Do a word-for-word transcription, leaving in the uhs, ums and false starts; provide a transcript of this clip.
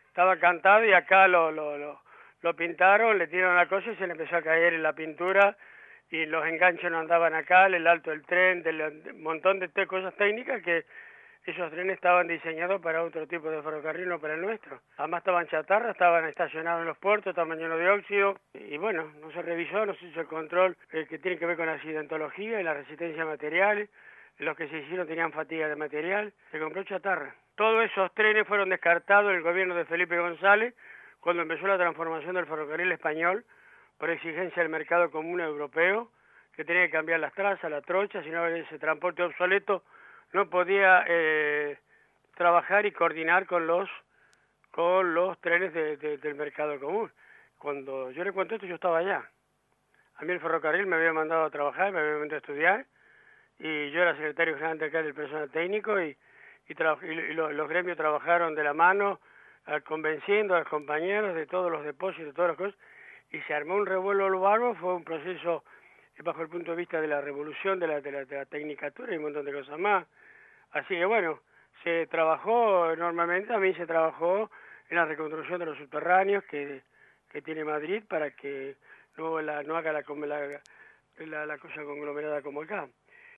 estaba cantado y acá lo, lo, lo, lo pintaron, le tiraron la cosa y se le empezó a caer en la pintura y los enganches no andaban acá, el alto del tren, del, un montón de cosas técnicas que esos trenes estaban diseñados para otro tipo de ferrocarril, no para el nuestro. Además estaban chatarras, estaban estacionados en los puertos, estaban llenos de óxido. Y bueno, no se revisó, no se hizo el control eh, que tiene que ver con la accidentología y la resistencia a materiales. Los que se hicieron tenían fatiga de material. Se compró chatarra. Todos esos trenes fueron descartados en el gobierno de Felipe González cuando empezó la transformación del ferrocarril español por exigencia del mercado común europeo, que tenía que cambiar las trazas, la trocha, si no ese transporte obsoleto no podía eh, trabajar y coordinar con los con los trenes de, de, del mercado común. Cuando yo le cuento esto, yo estaba allá. A mí el ferrocarril me había mandado a trabajar, me había mandado a estudiar, y yo era secretario general de acá del personal técnico, y, y, y, y los, los gremios trabajaron de la mano, uh, convenciendo a los compañeros de todos los depósitos, de todas las cosas, y se armó un revuelo al barro. Fue un proceso bajo el punto de vista de la revolución, de la, de la, de la tecnicatura y un montón de cosas más. Así que bueno, se trabajó enormemente, también se trabajó en la reconstrucción de los subterráneos que, que tiene Madrid para que no, la, no haga la, la, la, la cosa conglomerada como acá.